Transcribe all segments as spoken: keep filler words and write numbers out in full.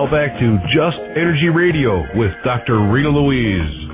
Now back to Just Energy Radio with Doctor Rita Louise.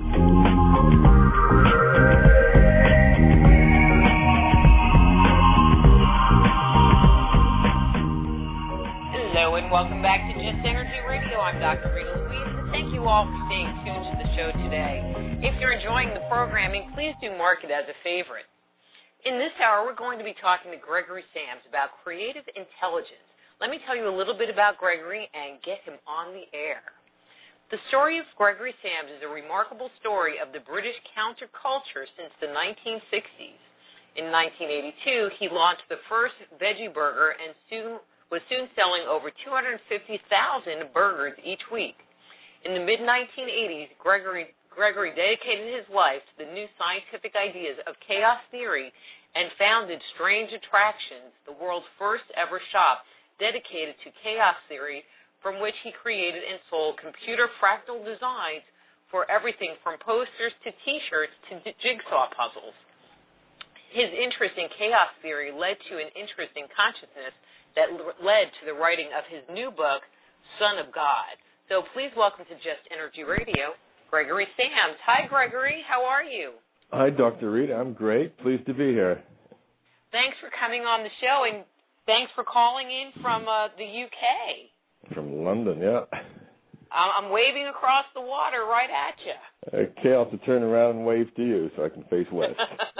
Hello and welcome back to Just Energy Radio. I'm Doctor Rita Louise, and thank you all for staying tuned to the show today. If you're enjoying the programming, please do mark it as a favorite. In this hour, we're going to be talking to Gregory Sams about creative intelligence. Let me tell you a little bit about Gregory and get him on the air. The story of Gregory Sams is a remarkable story of the British counterculture since the nineteen sixties. In nineteen eighty-two, he launched the first veggie burger and soon was soon selling over two hundred fifty thousand burgers each week. In the mid nineteen eighties, Gregory, Gregory dedicated his life to the new scientific ideas of chaos theory and founded Strange Attractions, the world's first ever shop dedicated to chaos theory, from which he created and sold computer fractal designs for everything from posters to T-shirts to jigsaw puzzles. His interest in chaos theory led to an interest in consciousness that led to the writing of his new book, Son of God. So please welcome to Just Energy Radio, Gregory Sams. Hi, Gregory. How are you? Hi, Doctor Rita. I'm great. Pleased to be here. Thanks for coming on the show, and thanks for calling in from uh, the U K. From London, yeah. I'm waving across the water right at you. Okay, I'll have to turn around and wave to you so I can face west.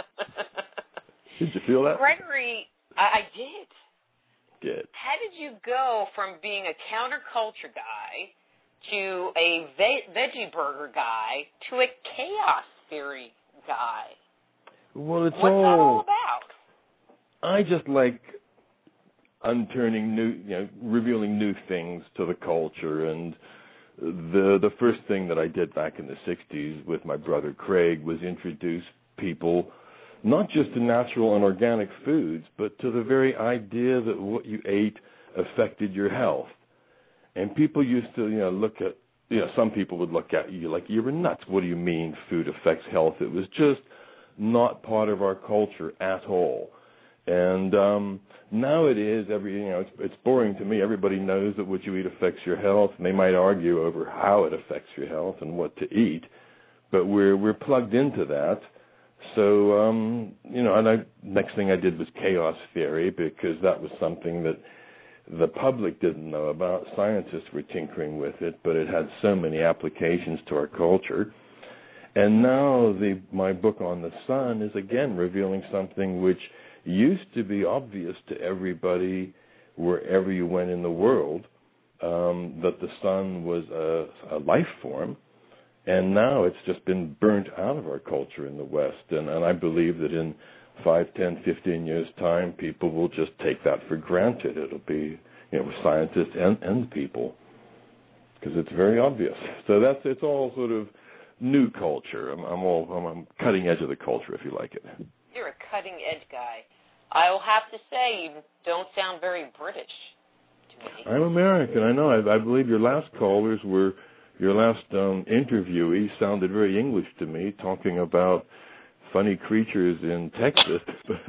Did you feel that? Gregory, I, I did. Good. How did you go from being a counterculture guy to a ve- veggie burger guy to a chaos theory guy? Well, it's What's all... that all about? I just like unturning new, you know, revealing new things to the culture. And the the first thing that I did back in the sixties with my brother Craig was introduce people not just to natural and organic foods, but to the very idea that what you ate affected your health. And people used to, you know, look at, you know, some people would look at you like you were nuts. What do you mean food affects health? It was just not part of our culture at all. And um, now it is. Every you know, it's, it's boring to me. Everybody knows that what you eat affects your health, and they might argue over how it affects your health and what to eat. But we're we're plugged into that. So um, you know, and I, next thing I did was chaos theory, because that was something that the public didn't know about. Scientists were tinkering with it, but it had so many applications to our culture. And now the my book on the sun is again revealing something which used to be obvious to everybody wherever you went in the world, um, that the sun was a, a life form, and now it's just been burnt out of our culture in the West. And, and I believe that in five, ten, fifteen years' time, people will just take that for granted. It'll be, you know, scientists and, and people, because it's very obvious. So that's it's all sort of new culture. I'm, I'm all I'm, I'm cutting edge of the culture, if you like it. You're a cutting-edge guy. I will have to say, you don't sound very British to me. I'm American, I know. I, I believe your last callers were, your last um, interviewee sounded very English to me, talking about funny creatures in Texas.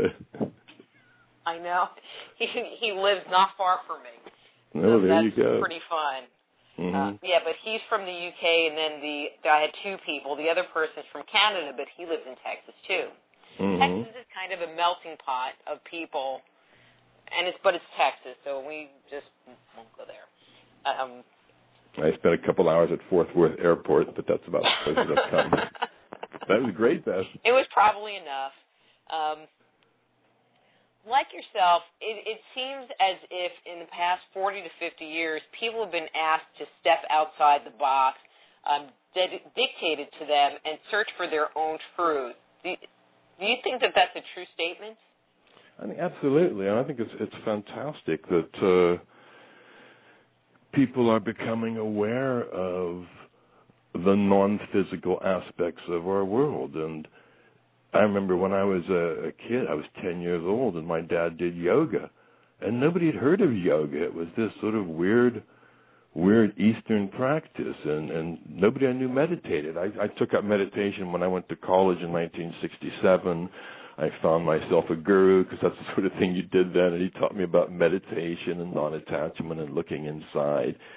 I know. He he lives not far from me. No, so there you go. That's pretty fun. Mm-hmm. Uh, yeah, but he's from the U K, and then the I had two people. The other person's from Canada, but he lives in Texas too. Mm-hmm. Texas is kind of a melting pot of people, and it's but it's Texas, so we just won't go there. Um, I spent a couple hours at Fort Worth Airport, but that's about as close as I've come. That was great, Beth. It was probably enough. Um, like yourself, it, it seems as if in the past forty to fifty years, people have been asked to step outside the box, um, ded- dictated to them, and search for their own truth. Do, do you think that that's a true statement? I mean, absolutely. And I think it's it's fantastic that uh, people are becoming aware of the non-physical aspects of our world. And I remember when I was a, a kid, I was ten years old, and my dad did yoga. And nobody had heard of yoga. It was this sort of weird, weird Eastern practice, and, and nobody I knew meditated. I, I took up meditation when I went to college in nineteen sixty-seven. I found myself a guru, because that's the sort of thing you did then, and he taught me about meditation and non-attachment and looking inside.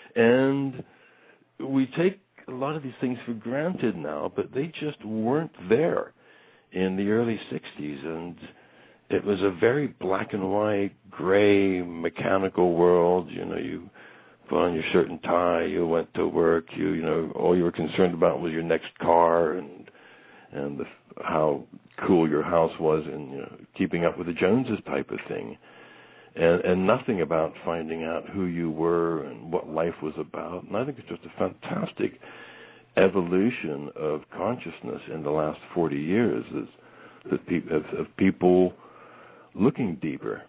And we take a lot of these things for granted now, but they just weren't there in the early sixties. And it was a very black and white, gray, mechanical world. You know, you put on your shirt and tie, you went to work, you, you know, all you were concerned about was your next car and and the, how cool your house was and, you know, keeping up with the Joneses type of thing. And, and nothing about finding out who you were and what life was about. And I think it's just a fantastic evolution of consciousness in the last forty years is, that pe- of, of people looking deeper.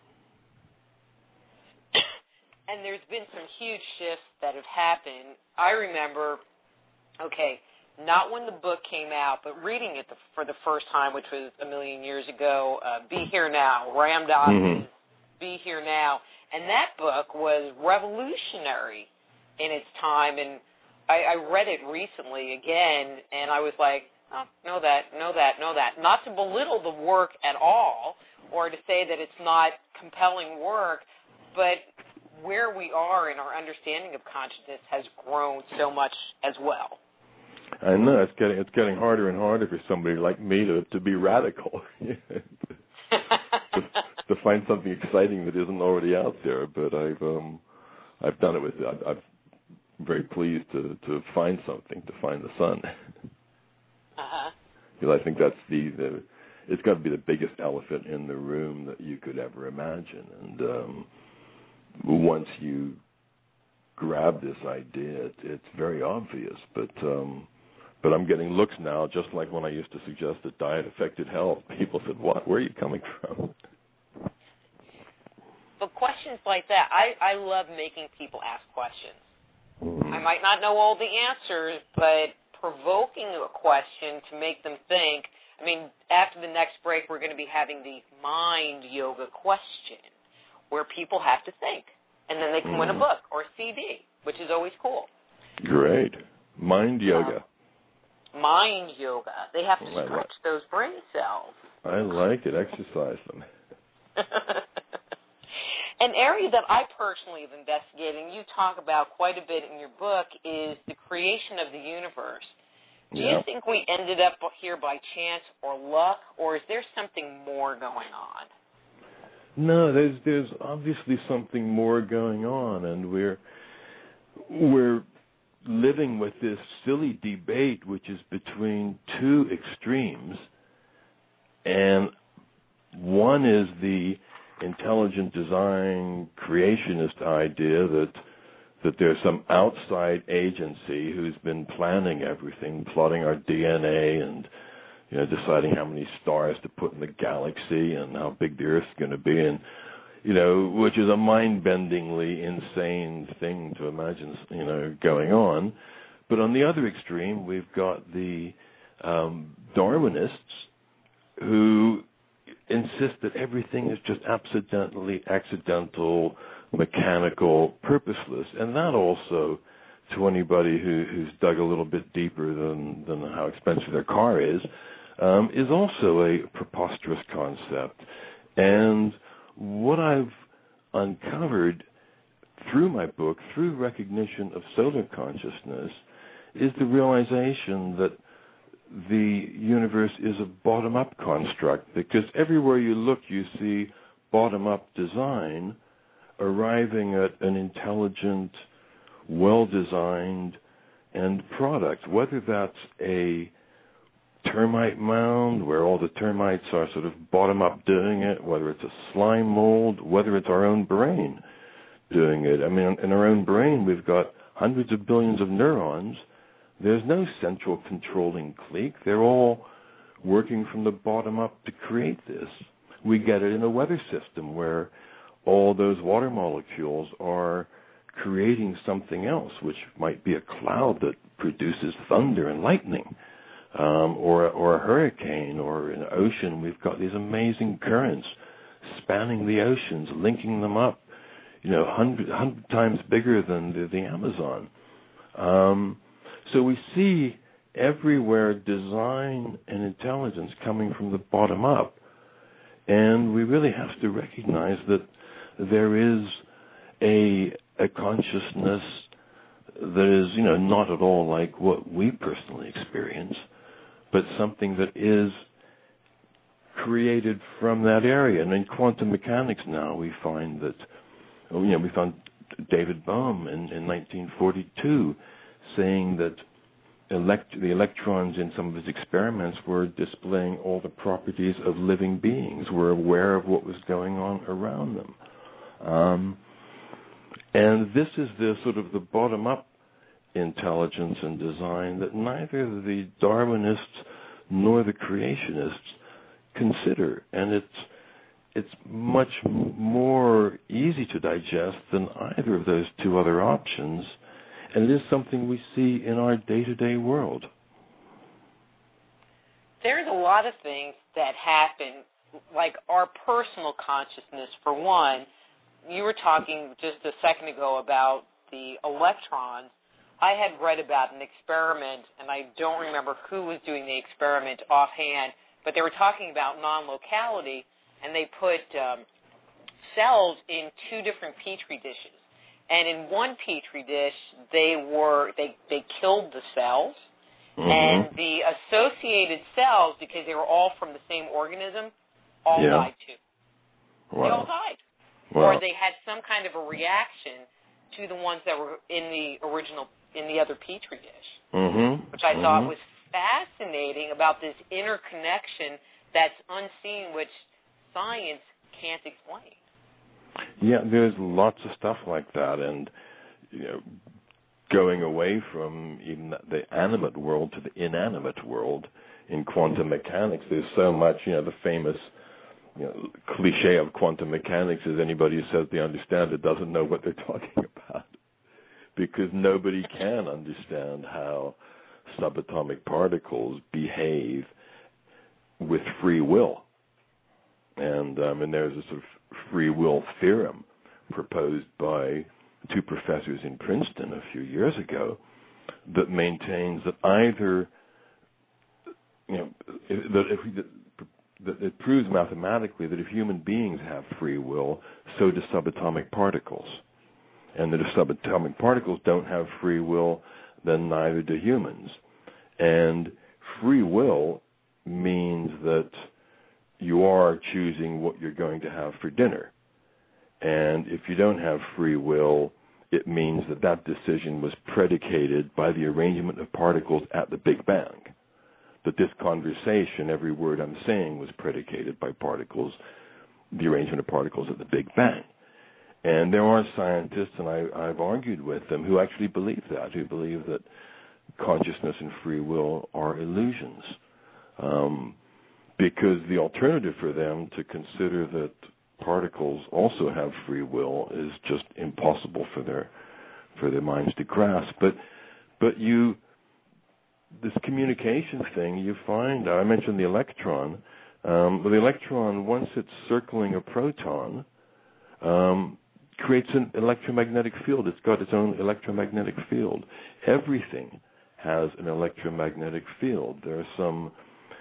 And there's been some huge shifts that have happened. I remember, okay, not when the book came out, but reading it the, for the first time, which was a million years ago, uh, Be Here Now, Ram Dass's mm-hmm. Be Here Now. And that book was revolutionary in its time. And I, I read it recently again, and I was like, oh, know that, know that, know that. Not to belittle the work at all or to say that it's not compelling work, but where we are in our understanding of consciousness has grown so much as well. I know it's getting it's getting harder and harder for somebody like me to to be radical, to, to find something exciting that isn't already out there. But I've um I've done it with I've, I'm very pleased to to find something, to find the sun. Uh-huh. Because I think that's the the it's got to be the biggest elephant in the room that you could ever imagine. And um, once you grab this idea, it, it's very obvious. But um, but I'm getting looks now, just like when I used to suggest that diet affected health. People said, "What? Where are you coming from?" But questions like that, I, I love making people ask questions. Mm-hmm. I might not know all the answers, but provoking a question to make them think. I mean, after the next break, we're going to be having the mind yoga question, where people have to think, and then they can mm-hmm. win a book or a C D, which is always cool. Great. Mind yoga. Um, mind yoga. They have to well, stretch like, those brain cells. I like it. Exercise them. An area that I personally have investigated, and you talk about quite a bit in your book, is the creation of the universe. Do yeah. you think we ended up here by chance or luck, or is there something more going on? No, there's there's obviously something more going on, and we're we're living with this silly debate, which is between two extremes, and one is the intelligent design creationist idea that that there's some outside agency who's been planning everything, plotting our D N A and, you know, deciding how many stars to put in the galaxy and how big the Earth's going to be, and, you know, which is a mind-bendingly insane thing to imagine, you know, going on. But on the other extreme, we've got the um, Darwinists who insist that everything is just accidentally accidental, mechanical, purposeless, and that also, to anybody who, who's dug a little bit deeper than, than how expensive their car is, um, is also a preposterous concept. And what I've uncovered through my book, through recognition of solar consciousness, is the realization that the universe is a bottom-up construct, because everywhere you look you see bottom-up design arriving at an intelligent, well-designed end product, whether that's a termite mound where all the termites are sort of bottom-up doing it, whether it's a slime mold, whether it's our own brain doing it. I mean, in our own brain we've got hundreds of billions of neurons. There's no central controlling clique. They're all working from the bottom up to create this. We get it in a weather system where all those water molecules are creating something else, which might be a cloud that produces thunder and lightning, um, or, or a hurricane, or in an ocean. We've got these amazing currents spanning the oceans, linking them up, you know, hundred, hundred times bigger than the, the Amazon. Um, So we see everywhere design and intelligence coming from the bottom up. And we really have to recognize that there is a, a consciousness that is, you know, not at all like what we personally experience, but something that is created from that area. And in quantum mechanics now, we find that, you know, we found David Bohm in, in nineteen forty-two saying that elect- the electrons in some of his experiments were displaying all the properties of living beings, were aware of what was going on around them. Um, and this is the sort of the bottom-up intelligence and design that neither the Darwinists nor the creationists consider, and it's it's much more easy to digest than either of those two other options, and it is something we see in our day-to-day world. There's a lot of things that happen, like our personal consciousness, for one. You were talking just a second ago about the electrons. I had read about an experiment, and I don't remember who was doing the experiment offhand, but they were talking about non-locality, and they put um, cells in two different petri dishes. And in one petri dish, they were they they killed the cells, mm-hmm. and the associated cells, because they were all from the same organism, all yeah. died too. Wow. They all died, wow. or they had some kind of a reaction to the ones that were in the original in the other petri dish, mm-hmm. which I mm-hmm. thought was fascinating about this interconnection that's unseen, which science can't explain. Yeah, there's lots of stuff like that, and you know, going away from even the animate world to the inanimate world in quantum mechanics, there's so much. You know, the famous you know, cliche of quantum mechanics is anybody who says they understand it doesn't know what they're talking about, because nobody can understand how subatomic particles behave with free will. And, um, and there's a sort of free will theorem proposed by two professors in Princeton a few years ago that maintains that either, you know, that, if, that, that it proves mathematically that if human beings have free will, so do subatomic particles. And that if subatomic particles don't have free will, then neither do humans. And free will means that you are choosing what you're going to have for dinner. And if you don't have free will, it means that that decision was predicated by the arrangement of particles at the Big Bang. That this conversation, every word I'm saying, was predicated by particles, the arrangement of particles at the Big Bang. And there are scientists, and I, I've argued with them, who actually believe that, who believe that consciousness and free will are illusions. Um, because the alternative for them to consider that particles also have free will is just impossible for their for their minds to grasp. But but you this communication thing you find, I mentioned the electron. Um, the electron, once it's circling a proton, um, creates an electromagnetic field. It's got its own electromagnetic field. Everything has an electromagnetic field. There are some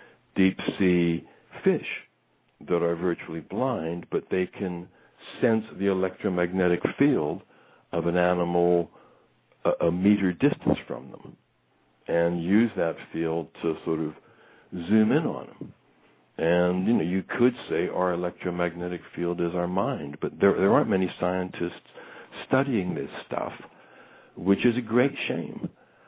deep-sea fish that are virtually blind, but they can sense the electromagnetic field of an animal a, a meter distance from them and use that field to sort of zoom in on them. And, you know, you could say our electromagnetic field is our mind, but there, there aren't many scientists studying this stuff, which is a great shame.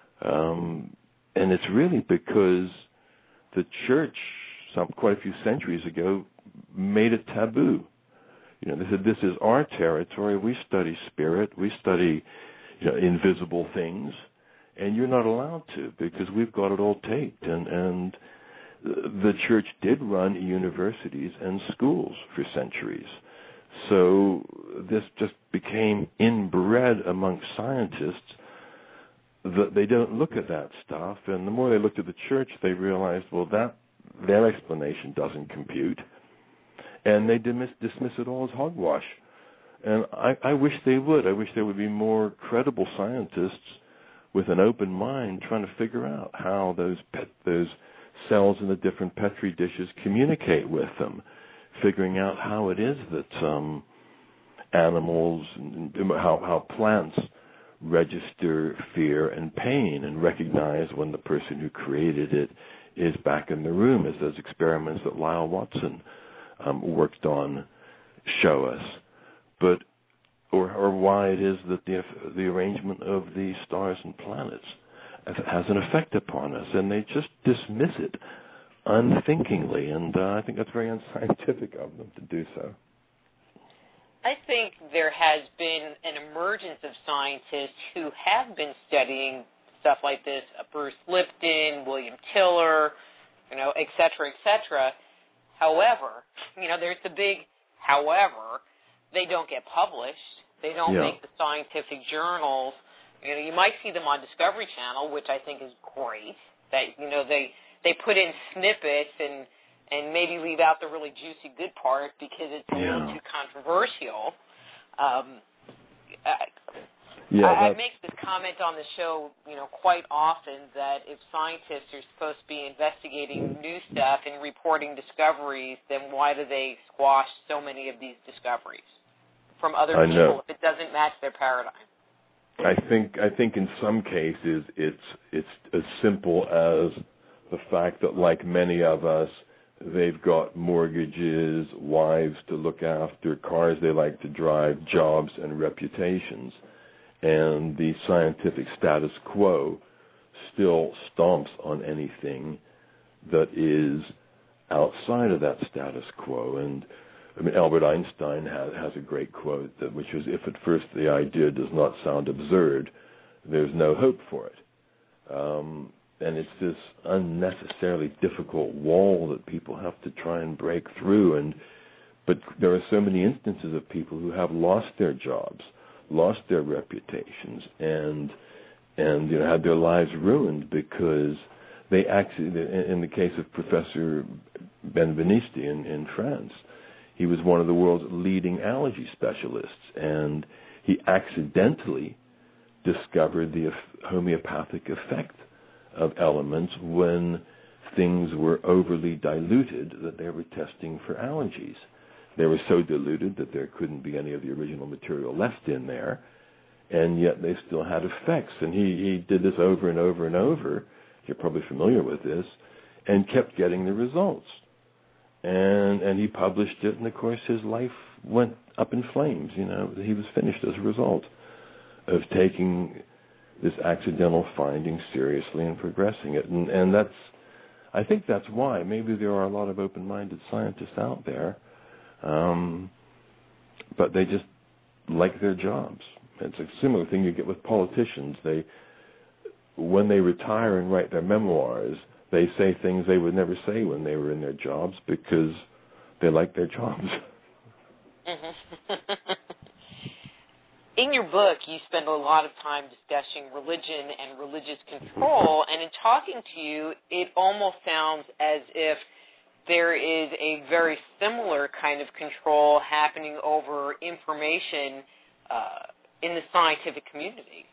Um, and it's really because the church, some quite a few centuries ago, made it taboo. You know, they said, this is our territory. We study spirit. We study, you know, invisible things. And you're not allowed to because we've got it all taped. And, and the church did run universities and schools for centuries. So this just became inbred amongst scientists that they don't look at that stuff. And the more they looked at the church, they realized, well, that their explanation doesn't compute. And they dismiss, dismiss it all as hogwash. And I, I wish they would. I wish there would be more credible scientists with an open mind trying to figure out how those pet, those cells in the different petri dishes communicate with them, figuring out how it is that um, animals, and how, how plants register fear and pain and recognize when the person who created it is back in the room, as those experiments that Lyle Watson um, worked on show us. But or, or why it is that the the arrangement of the stars and planets has an effect upon us, and they just dismiss it unthinkingly, and uh, I think that's very unscientific of them to do so. I think there has been an emergence of scientists who have been studying stuff like this, Bruce Lipton, William Tiller, you know, et cetera, et cetera. However, you know, there's the big however, they don't get published. They don't yeah. make the scientific journals. You know, you might see them on Discovery Channel, which I think is great. That, you know, they they put in snippets and and maybe leave out the really juicy good part because it's a yeah. little too controversial. Um, I, yeah, I, I make this comment on the show, you know, quite often that if scientists are supposed to be investigating new stuff and reporting discoveries, then why do they squash so many of these discoveries from other I people know. if it doesn't match their paradigm? I think I think in some cases it's it's as simple as the fact that, like many of us, they've got mortgages, wives to look after, cars they like to drive, jobs and reputations. And the scientific status quo still stomps on anything that is outside of that status quo. And I mean, Albert Einstein has, has a great quote, that, which is, if at first the idea does not sound absurd, there's no hope for it. Um, and it's this unnecessarily difficult wall that people have to try and break through. And but there are so many instances of people who have lost their jobs, lost their reputations, and and you know had their lives ruined because they actually, in the case of Professor Benveniste in, in France, he was one of the world's leading allergy specialists, and he accidentally discovered the homeopathic effect of elements when things were overly diluted that they were testing for allergies. They were so diluted that there couldn't be any of the original material left in there, and yet they still had effects. And he, he did this over and over and over, you're probably familiar with this, and kept getting the results. And and he published it, and of course his life went up in flames. You know, he was finished as a result of taking this accidental finding seriously and progressing it. And and that's, I think that's why maybe there are a lot of open-minded scientists out there, um, but they just like their jobs. It's a similar thing you get with politicians. They, when they retire and write their memoirs, they say things they would never say when they were in their jobs because they like their jobs. Mm-hmm. In your book, you spend a lot of time discussing religion and religious control, and in talking to you, it almost sounds as if there is a very similar kind of control happening over information uh, in the scientific community.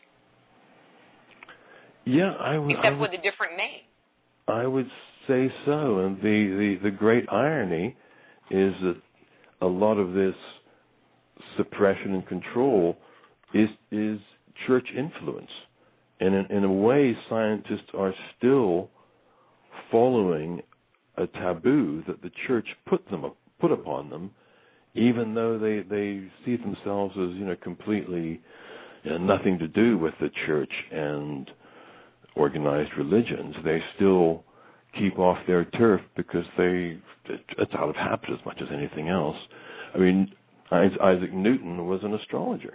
Yeah, I would. Except I would, with a different name. I would say so, and the, the, the great irony is that a lot of this suppression and control is is church influence. And in, in a way, scientists are still following a taboo that the church put them put upon them, even though they, they see themselves as, you know, completely, you know, nothing to do with the church and organized religions. They still keep off their turf because they it's out of habit as much as anything else. I mean, Isaac Newton was an astrologer,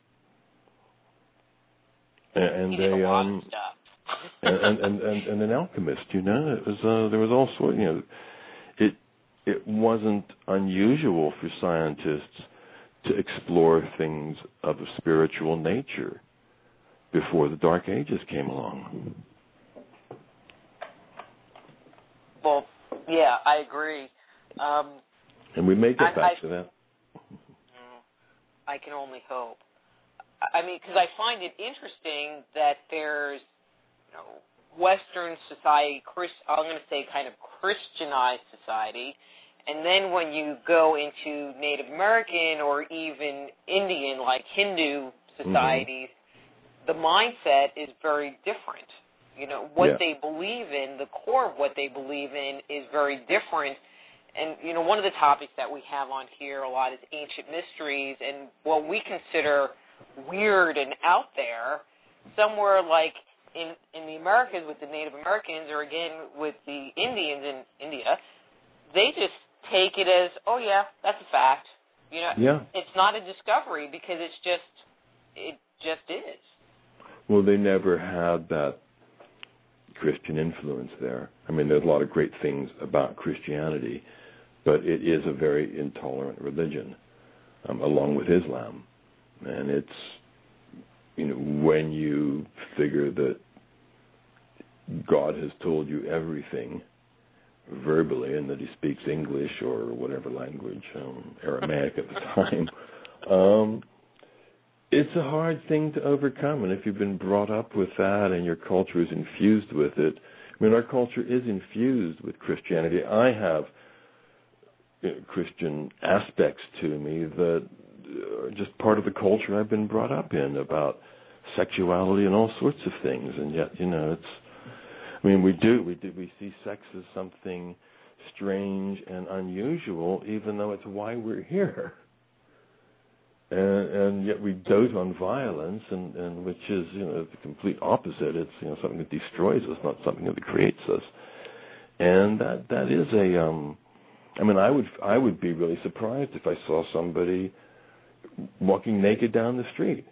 and, and he did they a lot um of stuff. and, and, and, and, and an alchemist. You know, it was uh, there was all sorts. You know, it it wasn't unusual for scientists to explore things of a spiritual nature before the Dark Ages came along. Well, yeah, I agree. Um, and we may get I, back I, to that. I can only hope. I mean, because I find it interesting that there's, you know, Western society, Christ, I'm going to say kind of Christianized society, and then when you go into Native American or even Indian, like Hindu societies, the mindset is very different. You know, what yeah. they believe in, the core of what they believe in is very different. And, you know, one of the topics that we have on here a lot is ancient mysteries, and what we consider weird and out there, somewhere like in, in the Americas with the Native Americans, or again with the Indians in India, they just take it as, oh yeah, that's a fact. You know, yeah. It's not a discovery because it's just, it just is. Well, they never had that Christian influence there. I mean, there's a lot of great things about Christianity, but it is a very intolerant religion, um, along with Islam. And it's, you know, when you figure that God has told you everything verbally and that he speaks English or whatever language, um, Aramaic at the time, um, it's a hard thing to overcome. And if you've been brought up with that and your culture is infused with it, I mean, our culture is infused with Christianity. I have you know, Christian aspects to me that are just part of the culture I've been brought up in, about sexuality and all sorts of things. And yet, you know, it's, I mean, we do, we do, we see sex as something strange and unusual, even though it's why we're here. And, and yet we dote on violence, and, and which is, you know, the complete opposite. It's, you know, something that destroys us, not something that creates us. And that that is a, um, I mean, I would I would be really surprised if I saw somebody walking naked down the street.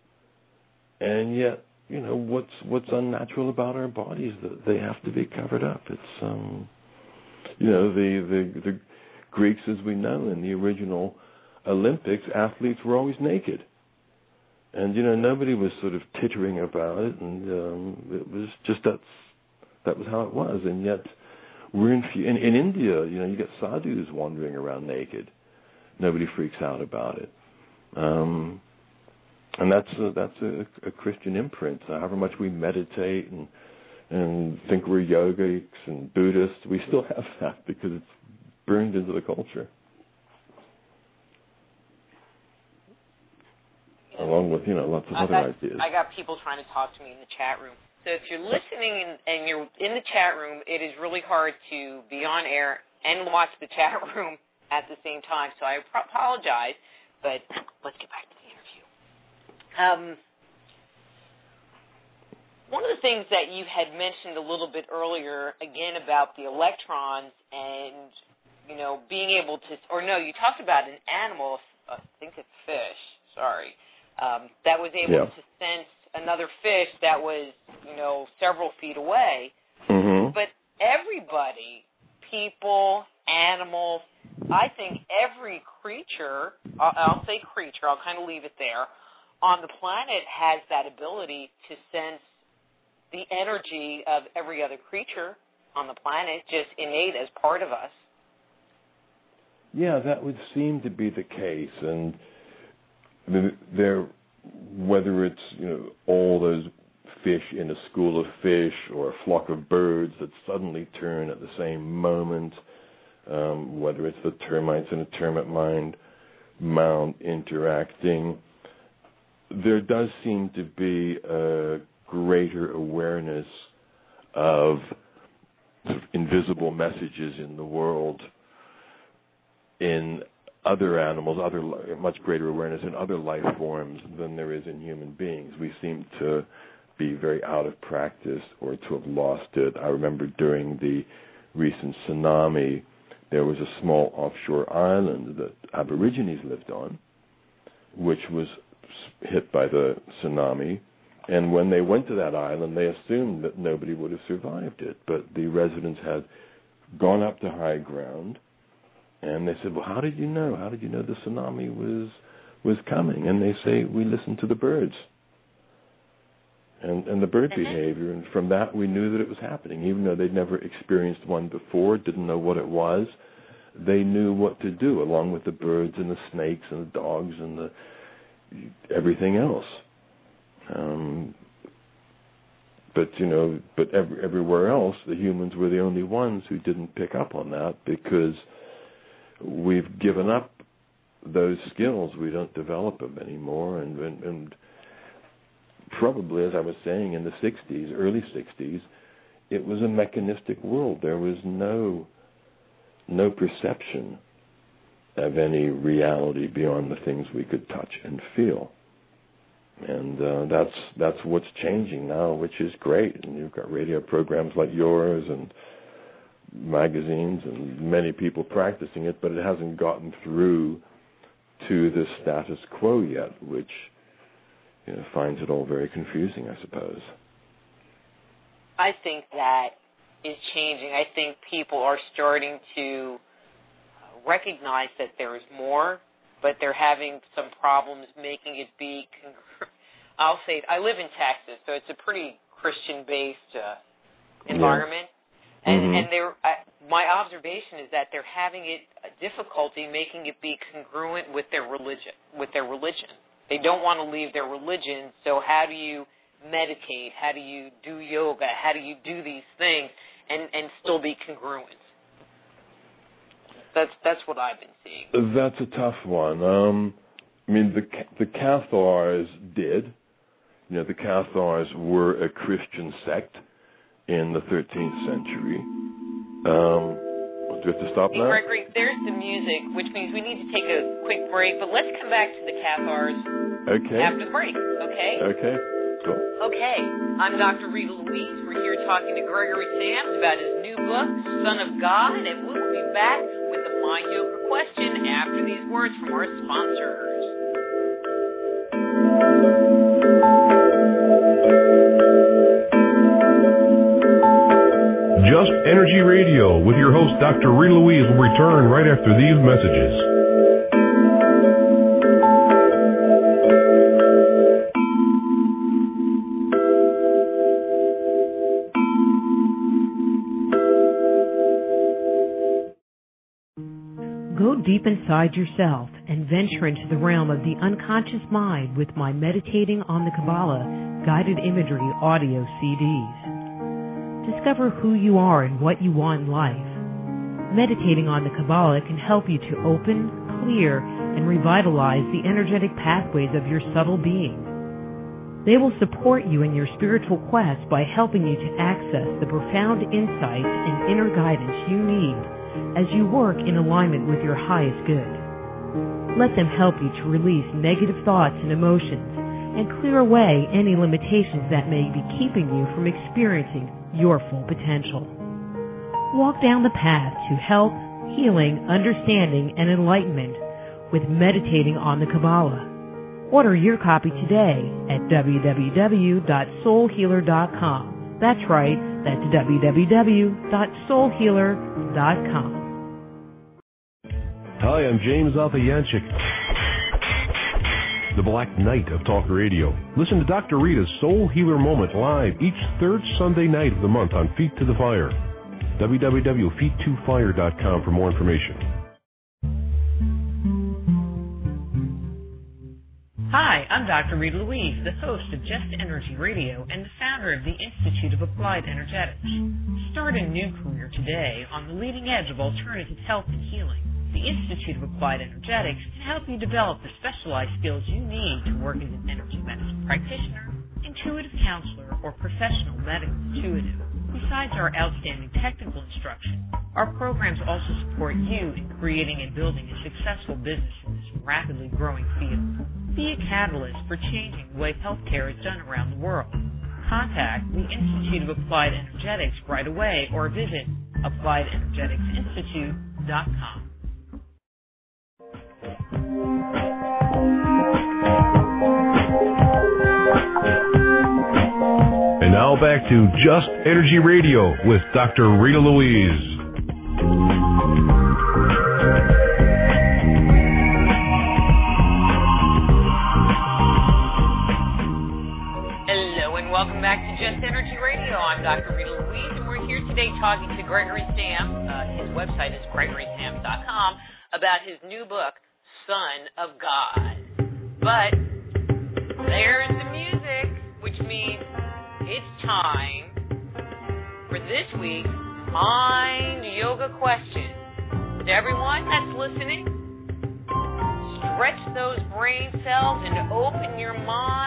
And yet, you know, what's what's unnatural about our bodies? That they have to be covered up. It's, um, you know, the the the Greeks, as we know, in the original Olympics, athletes were always naked, and you know nobody was sort of tittering about it, and um, it was just that's that was how it was. And yet we're in, in in India, you know, you get sadhus wandering around naked. Nobody freaks out about it, um, and that's a, that's a, a Christian imprint. So however much we meditate and and think we're yogics and Buddhists, we still have that because it's burned into the culture. Along with, you know, lots of I other got, ideas. I got people trying to talk to me in the chat room. So if you're listening and, and you're in the chat room, it is really hard to be on air and watch the chat room at the same time. So I pro- apologize, but let's get back to the interview. Um, one of the things that you had mentioned a little bit earlier, again, about the electrons and, you know, being able to, or no, you talked about an animal, I think it's fish, sorry, Um, that was able yeah. to sense another fish that was, you know, several feet away. Mm-hmm. But everybody, people, animals, I think every creature, I'll, I'll say creature, I'll kind of leave it there, on the planet has that ability to sense the energy of every other creature on the planet, just innate as part of us. Yeah, that would seem to be the case. And there, whether it's, you know, all those fish in a school of fish or a flock of birds that suddenly turn at the same moment, um, whether it's the termites in a termite mind mound interacting, there does seem to be a greater awareness of sort of invisible messages in the world in other animals, other much greater awareness in other life forms than there is in human beings. We seem to be very out of practice or to have lost it. I remember during the recent tsunami, there was a small offshore island that Aborigines lived on, which was hit by the tsunami. And when they went to that island, they assumed that nobody would have survived it. But the residents had gone up to high ground, and they said, well, how did you know? How did you know the tsunami was was coming? And they say, we listened to the birds and, and the bird Mm-hmm. behavior. And from that, we knew that it was happening. Even though they'd never experienced one before, didn't know what it was, they knew what to do, along with the birds and the snakes and the dogs and the everything else. Um, but, you know, but every, everywhere else, the humans were the only ones who didn't pick up on that because we've given up those skills. We don't develop them anymore, and, and, and probably, as I was saying, in the sixties, early sixties, it was a mechanistic world. There was no no perception of any reality beyond the things we could touch and feel. And uh, that's that's what's changing now, which is great. And you've got radio programs like yours and magazines and many people practicing it, but it hasn't gotten through to the status quo yet, which, you know, finds it all very confusing, I suppose. I think that is changing. I think people are starting to recognize that there is more, but they're having some problems making it be congruent. I'll say, I live in Texas, so it's a pretty Christian-based uh, environment. Yeah. And, mm-hmm. and they're, uh, my observation is that they're having it uh, difficulty making it be congruent with their religion. With their religion, they don't want to leave their religion. So how do you meditate? How do you do yoga? How do you do these things and, and still be congruent? That's that's what I've been seeing. That's a tough one. Um, I mean, the the Cathars did. You know, the Cathars were a Christian sect in the thirteenth century. Um, do we have to stop hey, now? Gregory, there's the music, which means we need to take a quick break, but let's come back to the Cathars okay. after the break, okay? Okay, cool. Okay, I'm Doctor Rita Louise. We're here talking to Gregory Sams about his new book, Son of God, and we'll be back with the Mind Yoga question after these words from our sponsors. Just Energy Radio with your host, Doctor Rita Louise, will return right after these messages. Go deep inside yourself and venture into the realm of the unconscious mind with my Meditating on the Kabbalah guided imagery audio C Ds. Discover who you are and what you want in life. Meditating on the Kabbalah can help you to open, clear, and revitalize the energetic pathways of your subtle being. They will support you in your spiritual quest by helping you to access the profound insights and inner guidance you need as you work in alignment with your highest good. Let them help you to release negative thoughts and emotions and clear away any limitations that may be keeping you from experiencing your full potential. Walk down the path to health, healing, understanding, and enlightenment with Meditating on the Kabbalah. Order your copy today at w w w dot soul healer dot com. That's right, that's w w w dot soul healer dot com. Hi, I'm James Alpayanchik, the Black Knight of Talk Radio. Listen to Doctor Rita's Soul Healer Moment live each third Sunday night of the month on Feet to the Fire. w w w dot feet to fire dot com for more information. Hi, I'm Doctor Rita Louise, the host of Just Energy Radio and the founder of the Institute of Applied Energetics. Start a new career today on the leading edge of alternative health and healing. The Institute of Applied Energetics can help you develop the specialized skills you need to work as an energy medicine practitioner, intuitive counselor, or professional medical intuitive. Besides our outstanding technical instruction, our programs also support you in creating and building a successful business in this rapidly growing field. Be a catalyst for changing the way healthcare is done around the world. Contact the Institute of Applied Energetics right away or visit applied energetics institute dot com. And now back to Just Energy Radio with Doctor Rita Louise. Hello and welcome back to Just Energy Radio. I'm Doctor Rita Louise and we're here today talking to Gregory Sams. Uh, his website is gregory sams dot com about his new book, Son of God. But there's the music, which means it's time for this week's Mind Yoga question. To everyone that's listening, stretch those brain cells and open your mind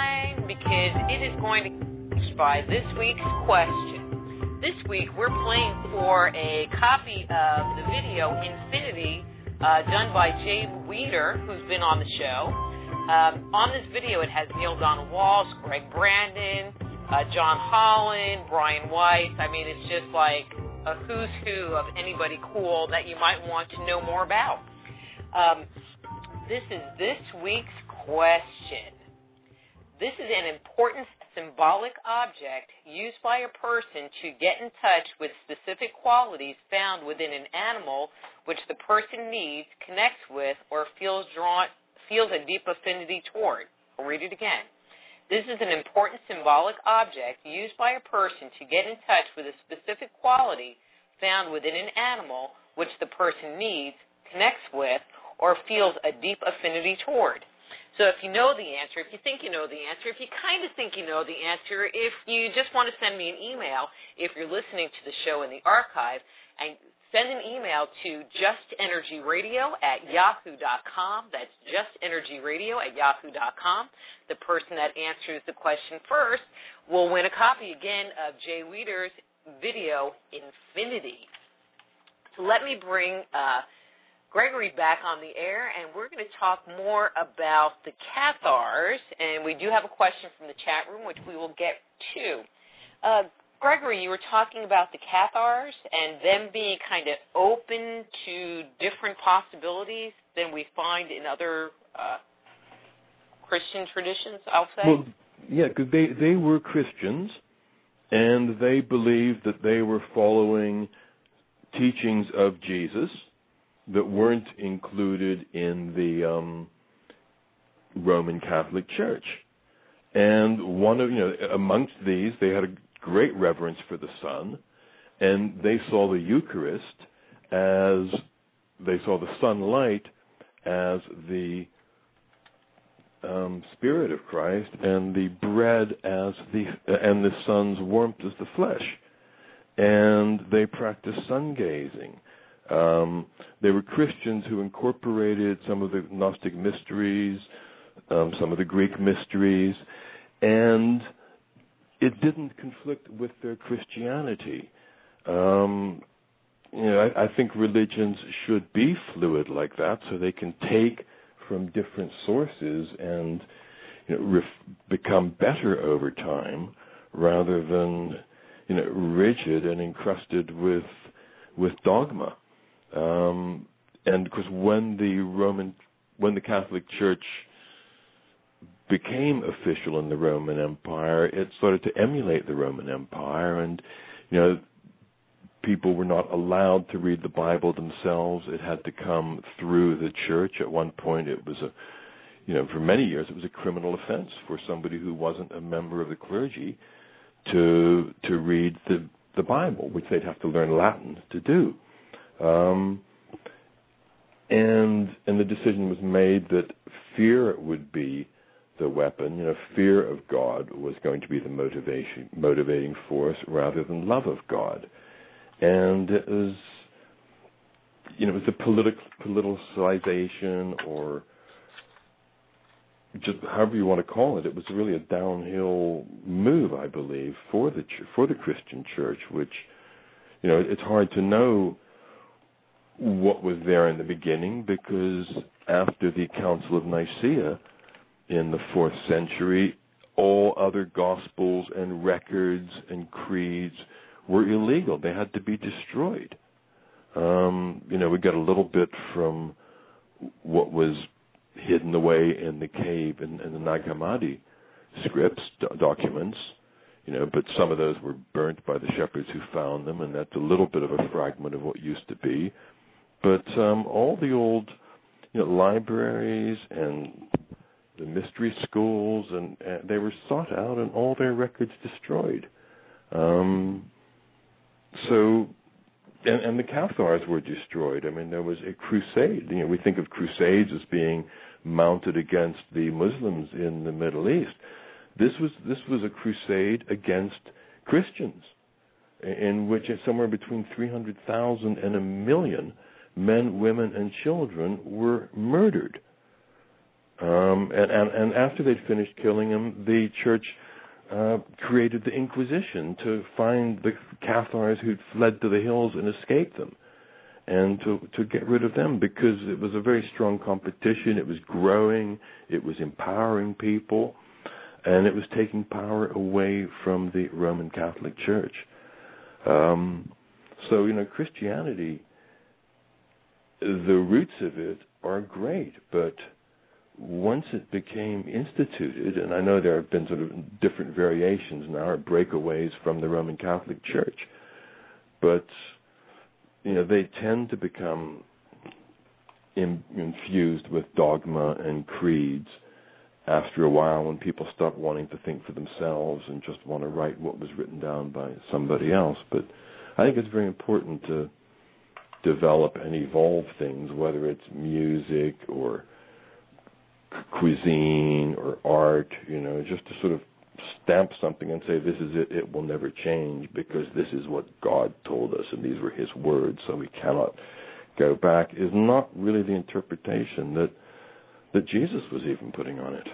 because it is going to be by this week's question. This week, we're playing for a copy of the video Infinity, uh, done by Jay Weeder, who's been on the show. Um, on this video, it has Neil Donald Walsh, Greg Brandon, uh, John Holland, Brian Weiss. I mean, it's just like a who's who of anybody cool that you might want to know more about. Um, this is this week's question. This is an important symbolic object used by a person to get in touch with specific qualities found within an animal which the person needs, connects with, or feels drawn, feels a deep affinity toward. I'll read it again. This is an important symbolic object used by a person to get in touch with a specific quality found within an animal which the person needs, connects with, or feels a deep affinity toward. So if you know the answer, if you think you know the answer, if you kind of think you know the answer, if you just want to send me an email, if you're listening to the show in the archive, and send an email to justenergyradio at yahoo dot com. That's justenergyradio at yahoo dot com. The person that answers the question first will win a copy, again, of Jay Weeder's video, Infinity. So let me bring uh, Gregory back on the air, and we're going to talk more about the Cathars, and we do have a question from the chat room, which we will get to. Uh, Gregory, you were talking about the Cathars and them being kind of open to different possibilities than we find in other uh, Christian traditions, I'll say. Well, yeah, because they, they were Christians, and they believed that they were following teachings of Jesus that weren't included in the um, Roman Catholic Church. And one of, you know, amongst these, they had a great reverence for the Son, and they saw the Eucharist as, they saw the sunlight as the um, Spirit of Christ, and the bread as the, and the sun's warmth as the flesh. And they practiced sun gazing. Um, they were Christians who incorporated some of the Gnostic mysteries, um, some of the Greek mysteries, and it didn't conflict with their Christianity. Um, you know, I, I think religions should be fluid like that, so they can take from different sources and, you know, ref- become better over time, rather than, you know, rigid and encrusted with with dogma. Um, and because when the Roman, when the Catholic Church became official in the Roman Empire, it started to emulate the Roman Empire, and, you know, people were not allowed to read the Bible themselves. It had to come through the church. At one point, it was a, you know, for many years, it was a criminal offense for somebody who wasn't a member of the clergy to to read the the Bible, which they'd have to learn Latin to do. Um, and and the decision was made that fear would be the weapon. You know, fear of God was going to be the motivation, motivating force, rather than love of God. And it was, you know, it was a politic, politicalization, or just however you want to call it. It was really a downhill move, I believe, for the for the Christian church, which, you know, it's hard to know what was there in the beginning, because after the Council of Nicaea in the fourth century, all other gospels and records and creeds were illegal. They had to be destroyed. Um, you know, we got a little bit from what was hidden away in the cave in, in the Nag Hammadi scripts, do- documents, you know, but some of those were burnt by the shepherds who found them, and that's a little bit of a fragment of what used to be. But um, all the old, you know, libraries and the mystery schools, and, and they were sought out, and all their records destroyed. Um, so, and, and the Cathars were destroyed. I mean, there was a crusade. You know, we think of crusades as being mounted against the Muslims in the Middle East. This was this was a crusade against Christians, in which somewhere between three hundred thousand and a million men, women, and children were murdered. Um, and, and, and after they'd finished killing him, the church uh, created the Inquisition to find the Cathars who'd fled to the hills and escaped them, and to, to get rid of them, because it was a very strong competition. It was growing. It was empowering people. And it was taking power away from the Roman Catholic Church. Um, so, you know, Christianity, the roots of it are great, but once it became instituted, and I know there have been sort of different variations now, or breakaways from the Roman Catholic Church, but, you know, they tend to become in, infused with dogma and creeds after a while, when people stop wanting to think for themselves and just want to write what was written down by somebody else. But I think it's very important to develop and evolve things, whether it's music or cuisine or art, you know, just to sort of stamp something and say, this is it, it will never change, because this is what God told us and these were his words, so we cannot go back, is not really the interpretation that that Jesus was even putting on it.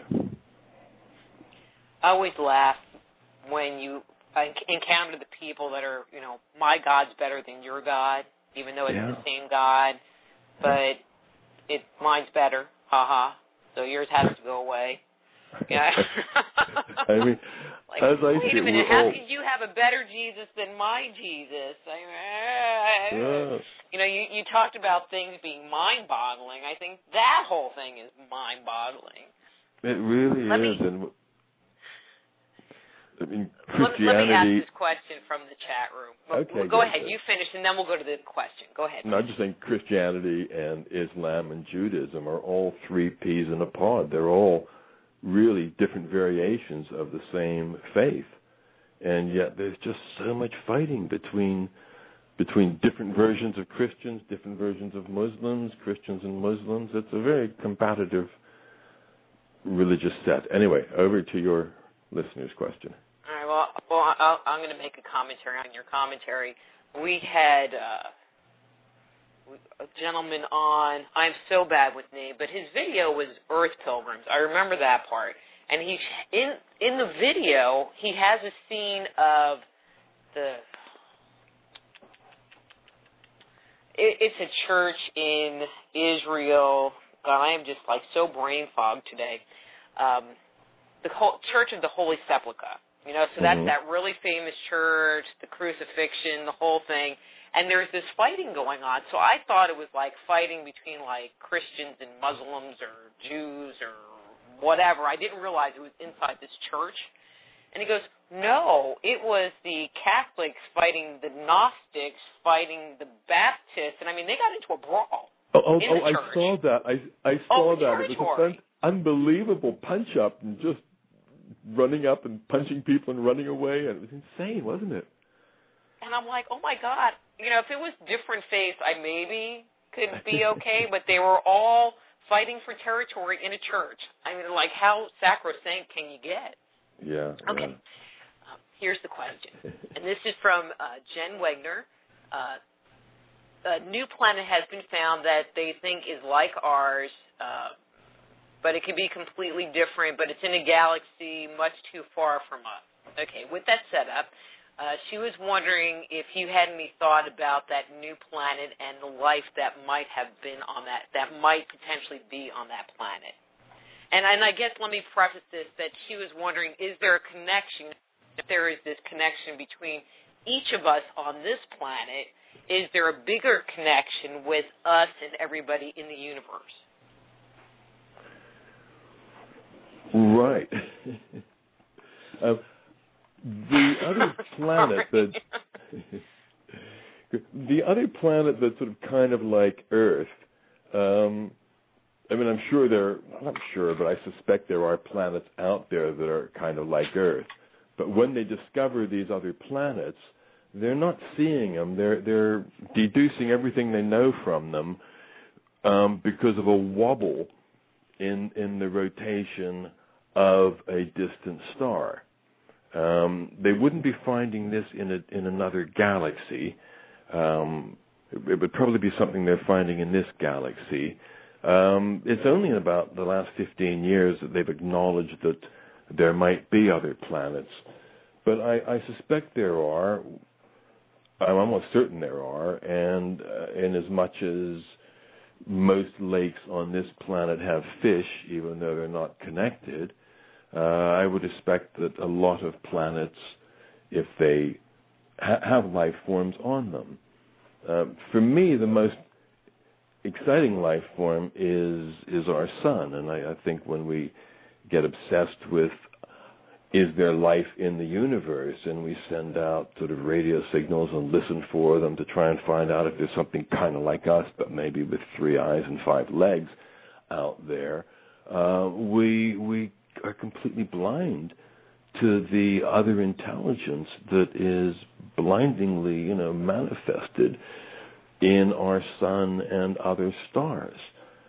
I always laugh when you encounter the people that are, you know, my God's better than your God, even though it's yeah. the same God, but it mine's better, haha. So yours has to go away. Yeah. I mean, like, as I wait see, a minute, how all... could you have a better Jesus than my Jesus? I, yeah. You know, you, you talked about things being mind-boggling. I think that whole thing is mind-boggling. It really let is. Me, and I mean, let, Christianity... let me ask this question from the chat room. Okay, go go ahead. ahead. You finish, and then we'll go to the question. Go ahead. No, I'm just saying Christianity and Islam and Judaism are all three peas in a pod. They're all really different variations of the same faith, and yet there's just so much fighting between between different versions of Christians, different versions of Muslims, Christians and Muslims. It's a very combative religious set. Anyway, over to your listener's question. All right, well, well I'll, I'm going to make a commentary on your commentary. We had uh, a gentleman on, I'm so bad with name, but his video was Earth Pilgrims. I remember that part. And he, in in the video, he has a scene of the, it, it's a church in Israel. God, I am just like so brain fogged today. Um, the whole Church of the Holy Sepulchre. You know, so that's mm-hmm. that really famous church, the crucifixion, the whole thing. And there's this fighting going on. So I thought it was like fighting between like Christians and Muslims or Jews or whatever. I didn't realize it was inside this church. And he goes, no, it was the Catholics fighting the Gnostics, fighting the Baptists. And I mean, they got into a brawl. Oh, oh, in oh the I church. saw that. I, I saw oh, that. It was a fun, unbelievable punch-up and just running up and punching people and running away. And it was insane, wasn't it? And I'm like, oh, my God. You know, if it was different faiths, I maybe could be okay, but they were all fighting for territory in a church. I mean, like, how sacrosanct can you get? Yeah. Okay. Yeah. Um, here's the question. And this is from uh, Jen Wegner. Uh, a new planet has been found that they think is like ours, uh, but it could be completely different, but it's in a galaxy much too far from us. Okay, with that set up, uh, she was wondering if you had any thought about that new planet and the life that might have been on that, that might potentially be on that planet. And, and I guess let me preface this, that she was wondering, is there a connection, if there is this connection between each of us on this planet, is there a bigger connection with us and everybody in the universe? Right. uh, the other planet that the other planet that's sort of kind of like Earth. Um, I mean, I'm sure there. I'm not sure, but I suspect there are planets out there that are kind of like Earth. But when they discover these other planets, they're not seeing them. They're they're deducing everything they know from them um, because of a wobble in in the rotation of a distant star. Um, they wouldn't be finding this in a, in another galaxy. Um, it, it would probably be something they're finding in this galaxy. Um, it's only in about the last fifteen years that they've acknowledged that there might be other planets. But I, I suspect there are. I'm almost certain there are. And uh, in as much as most lakes on this planet have fish, even though they're not connected, uh, I would expect that a lot of planets, if they ha- have life forms on them. Uh, for me, the most exciting life form is is our sun, and I, I think when we get obsessed with is there life in the universe, and we send out sort of radio signals and listen for them to try and find out if there's something kind of like us, but maybe with three eyes and five legs out there, uh, we we are completely blind to the other intelligence that is blindingly, you know, manifested in our sun and other stars.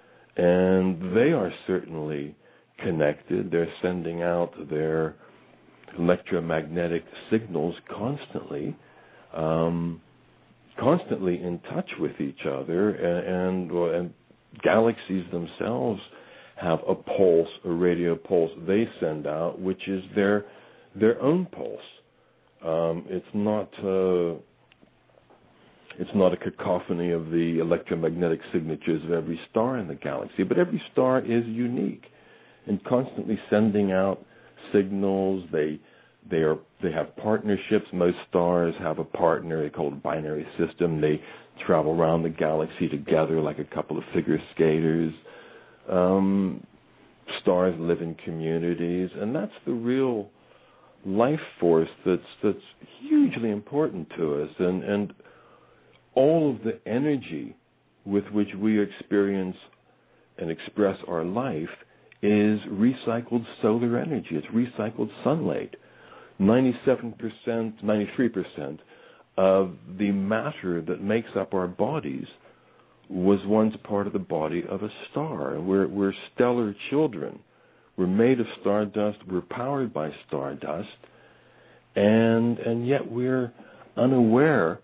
And they are certainly connected. They're sending out their electromagnetic signals constantly, um, constantly in touch with each other, and, and, and galaxies themselves have a pulse, a radio pulse they send out, which is their their own pulse. Um, it's not uh, it's not a cacophony of the electromagnetic signatures of every star in the galaxy, but every star is unique and constantly sending out signals. They they are they have partnerships. Most stars have a partner. They call it a binary system. They travel around the galaxy together like a couple of figure skaters. Um, stars live in communities, and that's the real life force that's that's hugely important to us. And and all of the energy with which we experience and express our life is recycled solar energy. It's recycled sunlight. ninety-seven percent, ninety-three percent of the matter that makes up our bodies was once part of the body of a star. We're, we're stellar children. We're made of stardust. We're powered by stardust. And, and yet we're unaware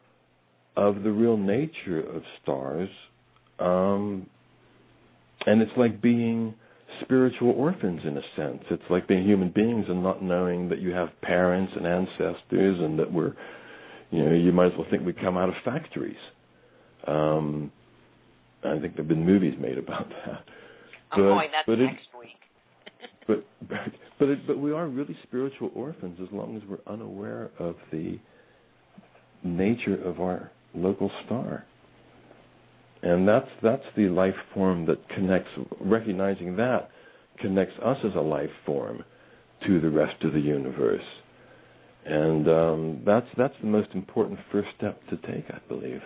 of the real nature of stars. Um, and it's like being spiritual orphans in a sense. It's like being human beings and not knowing that you have parents and ancestors, and that we're, you know, you might as well think we come out of factories. Um, I think there have been movies made about that. I'm but, going, that's but next it, week. but but it, but we are really spiritual orphans as long as we're unaware of the nature of our local star. And that's that's the life form that connects, recognizing that connects us as a life form to the rest of the universe. And um, that's that's the most important first step to take, I believe.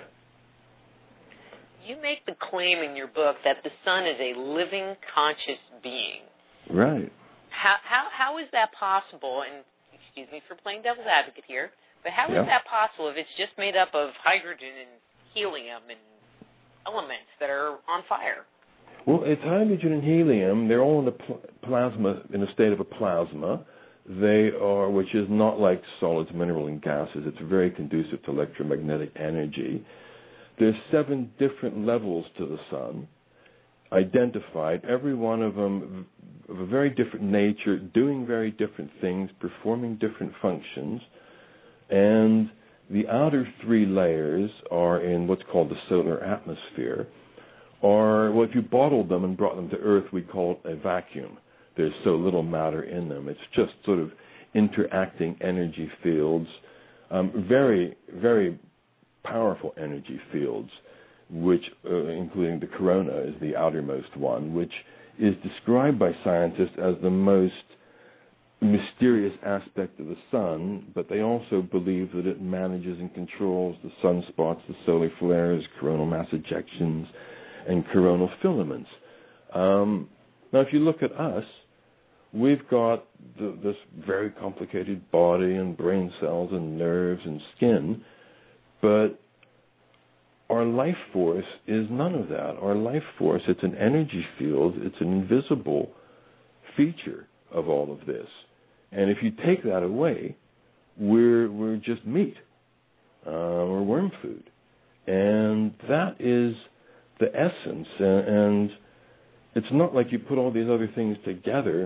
You make the claim in your book that the sun is a living, conscious being. Right. How how how is that possible? And excuse me for playing devil's advocate here, but how yeah. is that possible if it's just made up of hydrogen and helium and elements that are on fire? Well, it's hydrogen and helium. They're all in a pl- plasma, in a state of a plasma. They are, which is not like solids, mineral, and gases. It's very conducive to electromagnetic energy. There's seven different levels to the sun, identified, every one of them of a very different nature, doing very different things, performing different functions. And the outer three layers are in what's called the solar atmosphere, or, well, if you bottled them and brought them to Earth, we'd call it a vacuum. There's so little matter in them. It's just sort of interacting energy fields, um, very, very powerful energy fields, which, uh, including the corona, is the outermost one, which is described by scientists as the most mysterious aspect of the sun, but they also believe that it manages and controls the sunspots, the solar flares, coronal mass ejections, and coronal filaments. Um, now, if you look at us, we've got the, this very complicated body and brain cells and nerves and skin, but our life force is none of that. Our life force, it's an energy field, it's an invisible feature of all of this. And if you take that away, we're we're just meat, uh, or worm food, and that is the essence. And, and it's not like you put all these other things together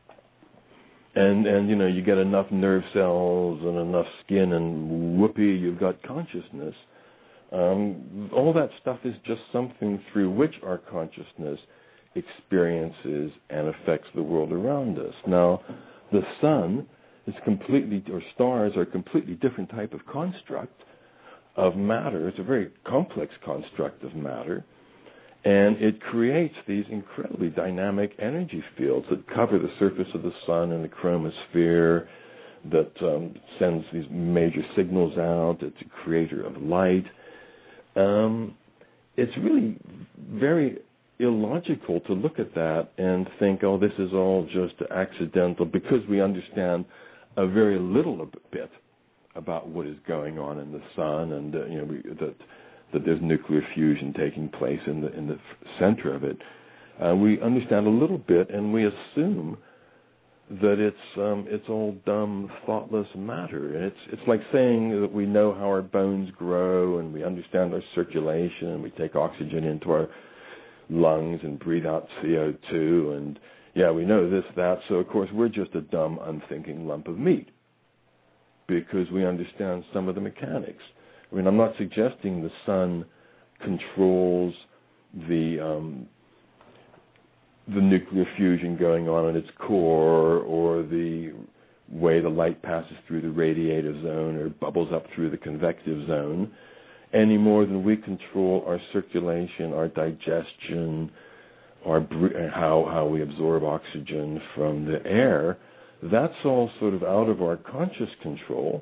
and, and, you know, you get enough nerve cells and enough skin and whoopee, you've got consciousness. Um, all that stuff is just something through which our consciousness experiences and affects the world around us. Now, the sun is completely, or stars are a completely different type of construct of matter. It's a very complex construct of matter, and it creates these incredibly dynamic energy fields that cover the surface of the sun and the chromosphere, that um, sends these major signals out. It's a creator of light. Um, it's really very illogical to look at that and think, oh, this is all just accidental, because we understand a very little bit about what is going on in the sun, and uh, you know we, that that there's nuclear fusion taking place in the in the center of it. Uh, we understand a little bit, and we assume that it's um, it's all dumb, thoughtless matter. And it's it's like saying that we know how our bones grow, and we understand our circulation, and we take oxygen into our lungs and breathe out C O two, and yeah, we know this, that, so of course we're just a dumb, unthinking lump of meat because we understand some of the mechanics. I mean, I'm not suggesting the sun controls the um, the nuclear fusion going on in its core, or the way the light passes through the radiative zone or bubbles up through the convective zone, any more than we control our circulation, our digestion, our how how we absorb oxygen from the air. That's all sort of out of our conscious control,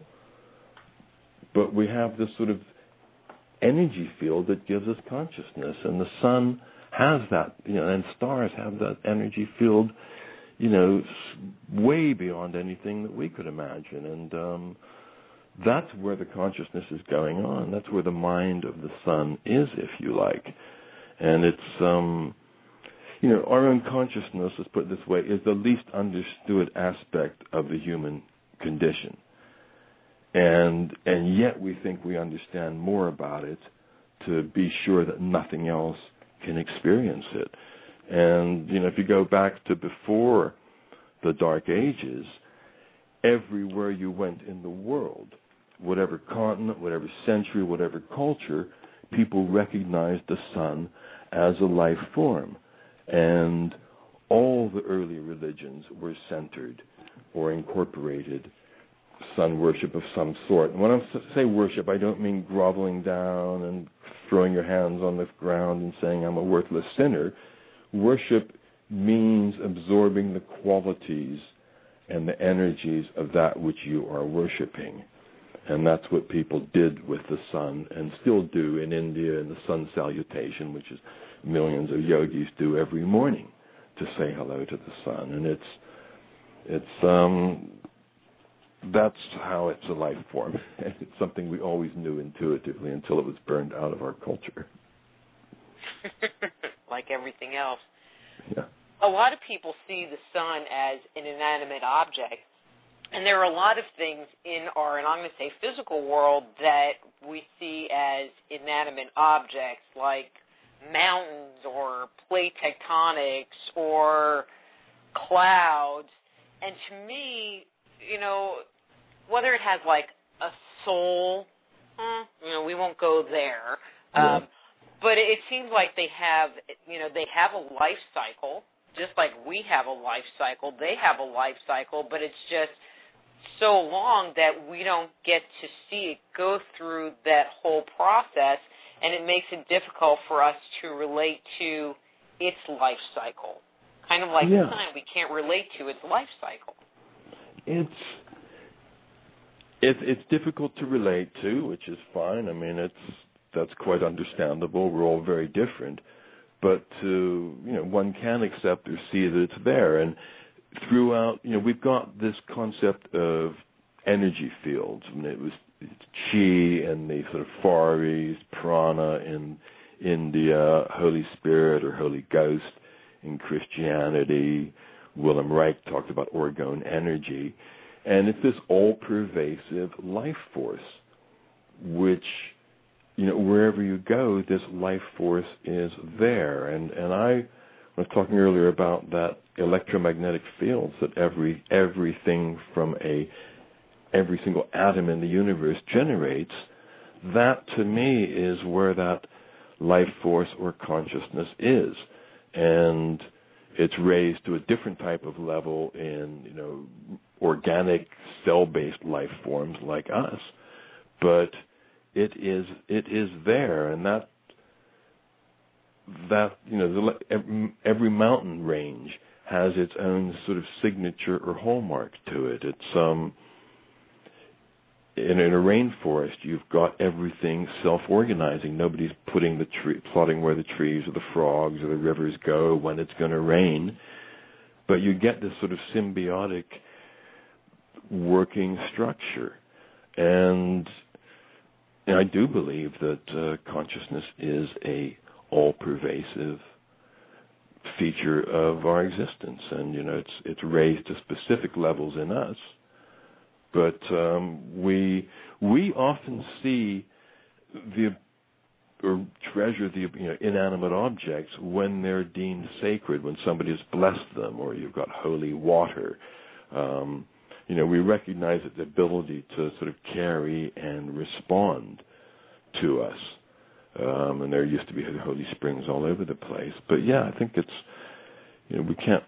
but we have this sort of energy field that gives us consciousness, and the sun has that, you know, and stars have that energy field, you know, way beyond anything that we could imagine, and um, that's where the consciousness is going on. That's where the mind of the sun is, if you like. And it's, um, you know, our own consciousness, let's put it this way, is the least understood aspect of the human condition. And and yet we think we understand more about it to be sure that nothing else can experience it. And, you know, if you go back to before the Dark Ages, everywhere you went in the world, whatever continent, whatever century, whatever culture, people recognized the sun as a life form. And all the early religions were centered or incorporated sun worship of some sort. And when I say worship, I don't mean groveling down and throwing your hands on the ground and saying, I'm a worthless sinner. Worship means absorbing the qualities and the energies of that which you are worshiping. And that's what people did with the sun, and still do in India in the sun salutation, which is millions of yogis do every morning to say hello to the sun. And it's it's um that's how it's a life form. And it's something we always knew intuitively until it was burned out of our culture. Like everything else. Yeah. A lot of people see the sun as an inanimate object. And there are a lot of things in our, and I'm going to say physical world, that we see as inanimate objects, like mountains or plate tectonics or clouds. And to me, you know, whether it has like a soul, eh, you know, we won't go there. Yeah. Um, but it seems like they have, you know, they have a life cycle, just like we have a life cycle. They have a life cycle, but it's just so long that we don't get to see it go through that whole process, and it makes it difficult for us to relate to its life cycle. Kind of like yeah. the sun, we can't relate to its life cycle. It's it, it's difficult to relate to, which is fine. I mean, it's that's quite understandable. We're all very different, but to you know, one can accept or see that it's there. And throughout, you know, we've got this concept of energy fields. I mean, it was chi and the sort of Far East, prana in India, Holy Spirit or Holy Ghost in Christianity. Willem Reich talked about orgone energy. And it's this all-pervasive life force, which you know, wherever you go, this life force is there. And, and I was talking earlier about that electromagnetic fields that every everything from a every single atom in the universe generates. That, to me, is where that life force or consciousness is. And it's raised to a different type of level in, you know, organic cell-based life forms like us. But it is it is there, and that that you know the, every mountain range has its own sort of signature or hallmark to it. It's um in, in a rainforest, you've got everything self-organizing. Nobody's putting the tree, plotting where the trees or the frogs or the rivers go, when it's going to rain. But you get this sort of symbiotic working structure. And, and I do believe that uh, consciousness is a all-pervasive feature of our existence. And, you know, it's it's raised to specific levels in us. But um, we we often see the or treasure the you know, inanimate objects when they're deemed sacred, when somebody has blessed them, or you've got holy water. Um, you know, we recognize the ability to sort of carry and respond to us. Um, and there used to be holy springs all over the place. But yeah, I think it's you know we can't.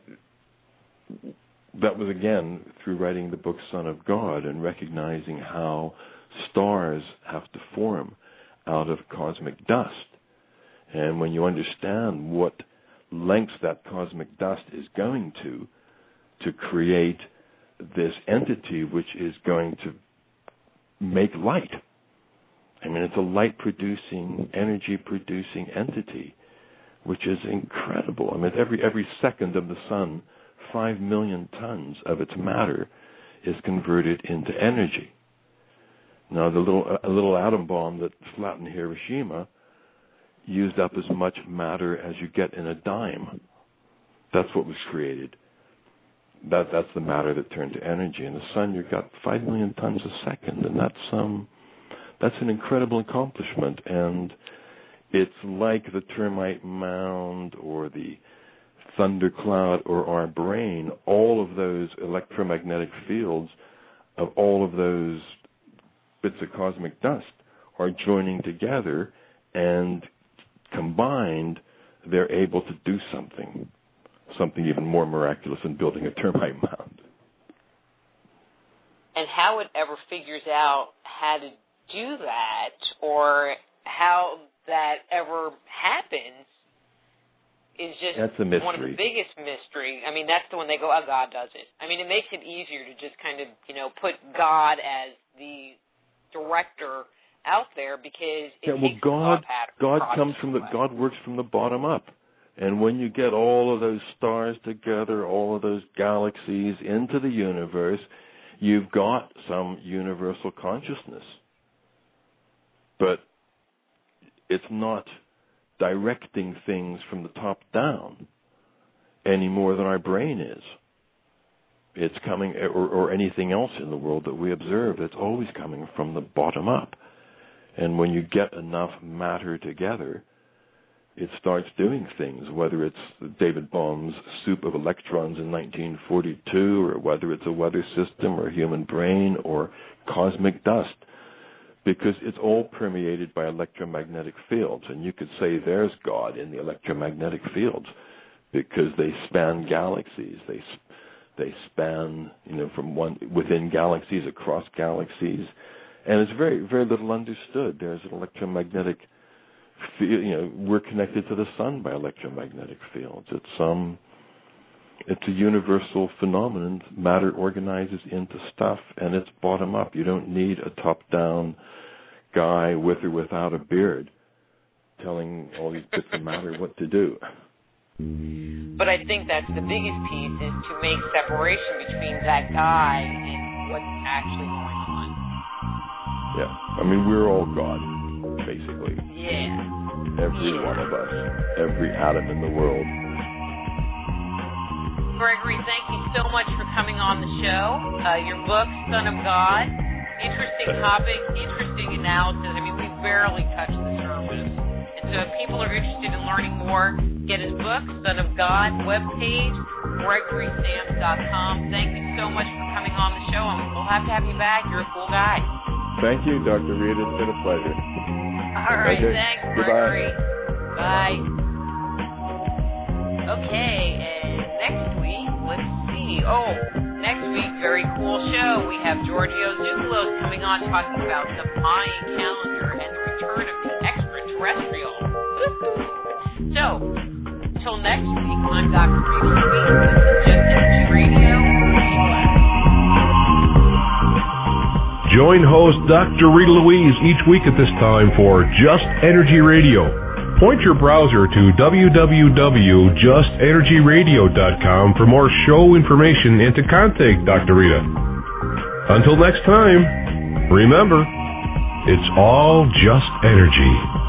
That was, again, through writing the book Son of God and recognizing how stars have to form out of cosmic dust. And when you understand what lengths that cosmic dust is going to, to create this entity which is going to make light. I mean, it's a light-producing, energy-producing entity, which is incredible. I mean, every every second of the sun, five million tons of its matter is converted into energy. Now, the little a little atom bomb that flattened Hiroshima used up as much matter as you get in a dime. That's what was created. That that's the matter that turned to energy. In the sun, you've got five million tons a second, and that's um that's an incredible accomplishment. And it's like the termite mound or the thundercloud or our brain. All of those electromagnetic fields of all of those bits of cosmic dust are joining together, and combined, they're able to do something, something even more miraculous than building a termite mound. And how it ever figures out how to do that, or how that ever happens, is just that's a mystery. One of the biggest mysteries. I mean, that's the one they go, oh, God does it. I mean, it makes it easier to just kind of, you know, put God as the director out there, because it yeah, well, takes God, God comes from the, God works from the bottom up. And when you get all of those stars together, all of those galaxies into the universe, you've got some universal consciousness. But it's not directing things from the top down any more than our brain is. It's coming, or, or anything else in the world that we observe, it's always coming from the bottom up. And when you get enough matter together, it starts doing things, whether it's David Bohm's soup of electrons in nineteen forty-two, or whether it's a weather system or human brain or cosmic dust, because it's all permeated by electromagnetic fields. And you could say there's God in the electromagnetic fields, because they span galaxies. They they span, you know, from one within galaxies, across galaxies, and it's very very little understood. There's an electromagnetic field. You know, we're connected to the sun by electromagnetic fields. It's um, it's a universal phenomenon. Matter organizes into stuff, and it's bottom up. You don't need a top down guy with or without a beard telling all these bits of matter what to do. But I think that's the biggest piece, is to make separation between that guy and what's actually going on. Yeah. I mean, we're all God, basically. Yeah. Every yeah. one of us. Every atom in the world. Gregory, thank you so much for coming on the show. Uh, your book, Son of God, interesting topic, interesting analysis. I mean, we barely touched the surface. And so if people are interested in learning more, get his book, Son of God, webpage, gregory sams dot com. Thank you so much for coming on the show, and we'll have to have you back. You're a cool guy. Thank you, Doctor Rita. It's been a pleasure. All right, okay. Thanks, Goodbye. Gregory. Bye. Okay, and next week, let's see. Oh, next week, very cool show. We have Giorgio Zuccolos coming on talking about the Mayan calendar and the return of the extraterrestrial. Woo-hoo. So, until next week, I'm Doctor Rita Louise. This is Just Energy Radio. Be blessed. Join host Doctor Rita Louise each week at this time for Just Energy Radio. Point your browser to w w w dot just energy radio dot com for more show information and to contact Doctor Rita. Until next time, remember, it's all just energy.